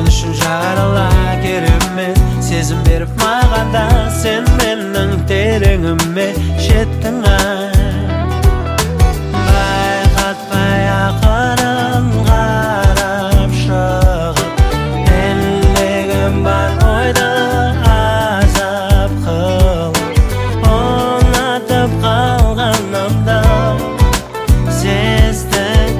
Men üçün жарала керемет сезім беріп мағанда Sen менің тереңіме жеттің Байқатпай ақырын қарап шығып Әлегім бар ойды азап қылып Оңатып қалғанымды сездің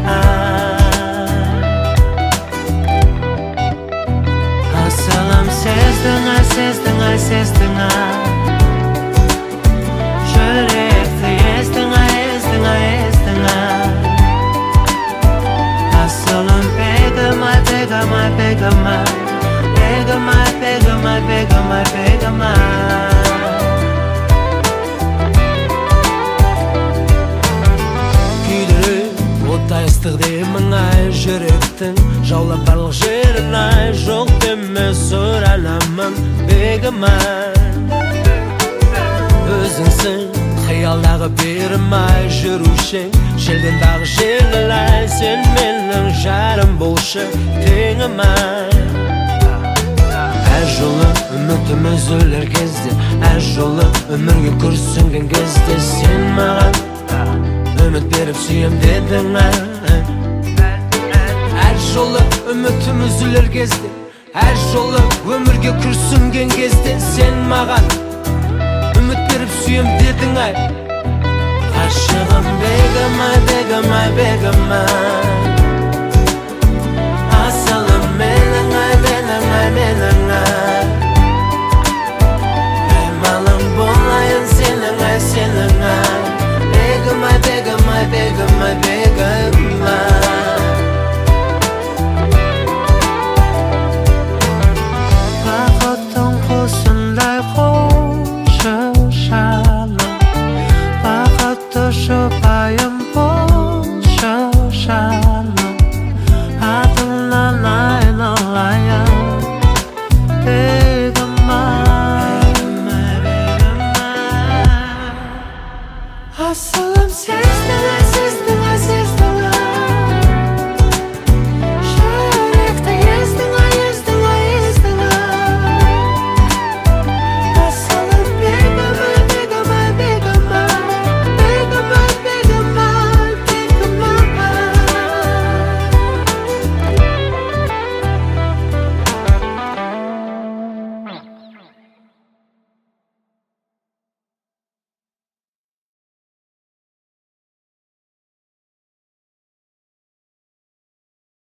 Асылым сездің сездің Жүректі естің Asılım pegama Küydіріп оттай ыстық деймін жүректің жаулап барлық жерін жоқ деме сұранамын бегама өзіңсің қиялдағы берім жүрушің желден дағы жеңіл сен менің жарым болшы теңім әр жолы үмітім үзілер кезде әр жолы өмірге күрсінген кезде сен маған үміт беріп сүйем дедің әр жолы үмітім үзілер кезде әр жолы өмірге күрсінген кезде сен маған үміт беріп сүйем дедің ғашығым бегама